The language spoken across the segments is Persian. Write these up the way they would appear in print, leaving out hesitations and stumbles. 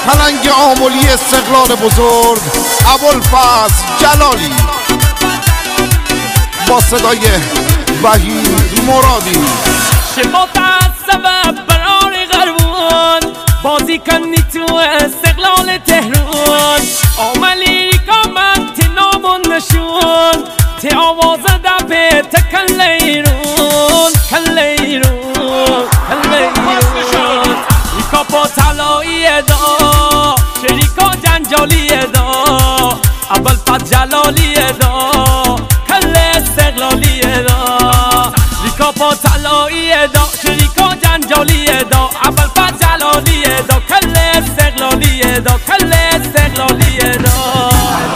پلنگ آملی استقلال بزرگ ابوالفضل جلالی با صدای وحید مرادی. شما سبب برار غربون بازی کنی تو استقلال تهران آملی کامت نامون نشون تی آواز دبه تکن لیرون کن لیرون کن لیرون ریکا با تلایی دا شریکا جنجالی دا ابوالفضل جلالی دا کل استقلالی دا ریکا با تلایی دا شریکا جنجالی دا ابوالفضل جلالی دا کل استقلالی دا کل استقلالی دا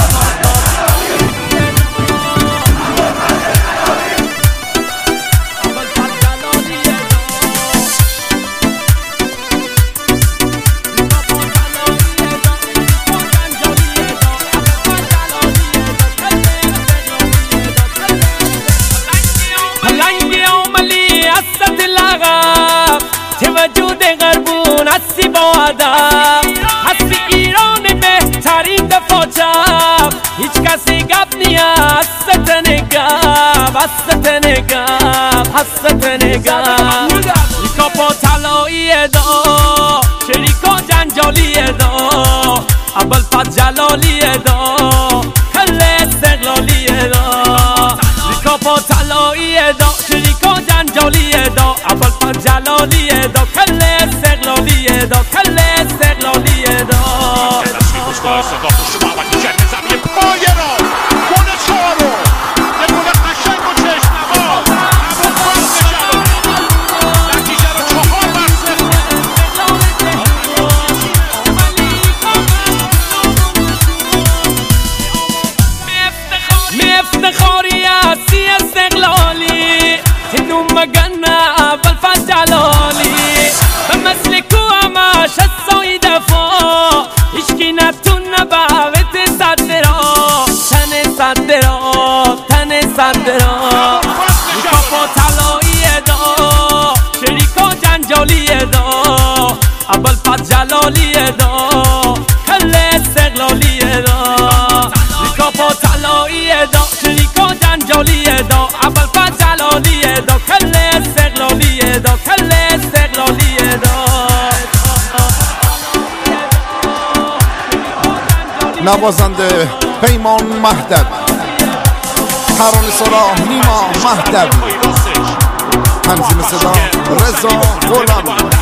وجود غربون هستی با ادب هستی ایران بهترین دفاع هیچ کسی گپ نیه هست نگب هست نگب هست نگب ریکا با تلایی دا شریکا جنجالی دا ابوالفضل جلالی دا کل استقلالی دا ریکا با تلایی دا شریکا جنجالی دا ابوالفضل جلالی دا کل استقلالی دا کل استقلالی دا افتخاری هستی استقلالی تنو مگنه ابوالفضل جلالی به مثل کو همش هستای دفاع هیچکی نتونه باوت صدرا تن صدرا تن صدرا ریکا با تلایی دا شریکا جنجالی دا ابوالفضل جلالی دا کل استقلالی دا ریکا با تلایی دا شریکا جنجالی دا ابوالفضل جلالی دا کل استقلالی دا کل استقلالی دا نوازنده پیمان مهدوی، ترانه سرا نیما مهدوی، تنظیم صدا رضا غلامی.